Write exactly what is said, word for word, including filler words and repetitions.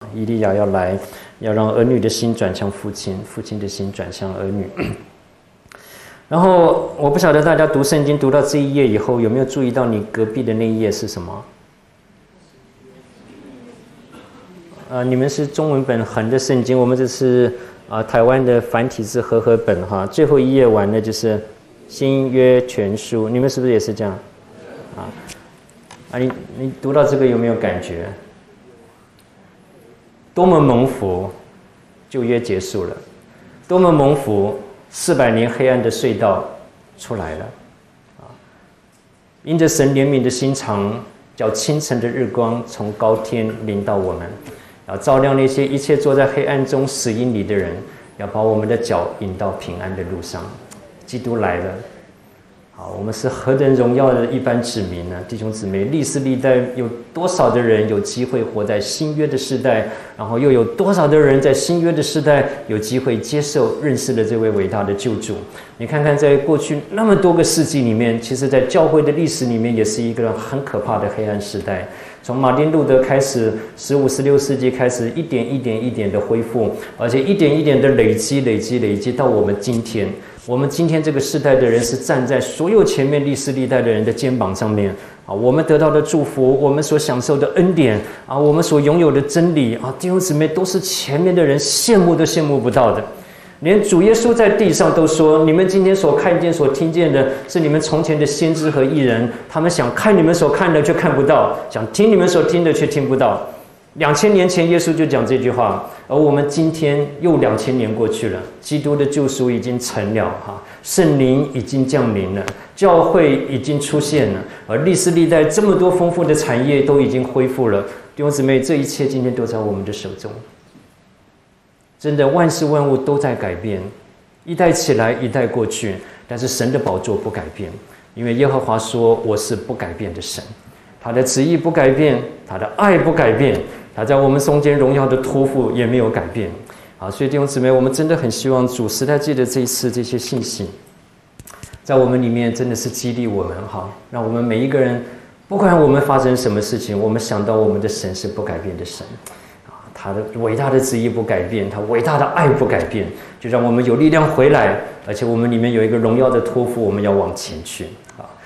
以利亚要来，要让儿女的心转向父亲，父亲的心转向儿女。然后我不晓得大家读圣经读到这一页以后，有没有注意到你隔壁的那一页是什么？呃，你们是中文本横的圣经，我们这是啊、呃、台湾的繁体字和合本哈。最后一页完的就是新约全书，你们是不是也是这样？啊啊，你你读到这个有没有感觉？多么蒙福，旧约结束了；多么蒙福。四百年黑暗的隧道出来了，啊！因着神怜悯的心肠，叫清晨的日光从高天临到我们，要照亮那些一切坐在黑暗中死荫里的人，要把我们的脚引到平安的路上。基督来了，好，我们是何等荣耀的一般子民呢？弟兄姊妹，历世历代有多少的人有机会活在新约的时代，然后又有多少的人在新约的时代有机会接受认识了这位伟大的救主？你看看在过去那么多个世纪里面，其实在教会的历史里面也是一个很可怕的黑暗时代。从马丁路德开始，十五、十六世纪开始，一点一点一点的恢复，而且一点一点的累积、累积、累积到我们今天。我们今天这个世代的人是站在所有前面历世历代的人的肩膀上面啊，我们得到的祝福，我们所享受的恩典啊，我们所拥有的真理啊，弟兄姊妹都是前面的人羡慕都羡慕不到的。连主耶稣在地上都说，你们今天所看见、所听见的是你们从前的先知和义人，他们想看你们所看的却看不到，想听你们所听的却听不到。两千年前，耶稣就讲这句话，而我们今天又两千年过去了，基督的救赎已经成了哈，圣灵已经降临了，教会已经出现了，而历世历代这么多丰富的产业都已经恢复了。弟兄姊妹，这一切今天都在我们的手中。真的，万事万物都在改变，一代起来，一代过去，但是神的宝座不改变，因为耶和华说：“我是不改变的神。”他的旨意不改变，他的爱不改变，他在我们中间荣耀的托付也没有改变。好，所以弟兄姊妹，我们真的很希望主时代记的这一次这些信息，在我们里面真的是激励我们哈，让我们每一个人，不管我们发生什么事情，我们想到我们的神是不改变的神，啊，他的伟大的旨意不改变，他伟大的爱不改变，就让我们有力量回来，而且我们里面有一个荣耀的托付，我们要往前去啊。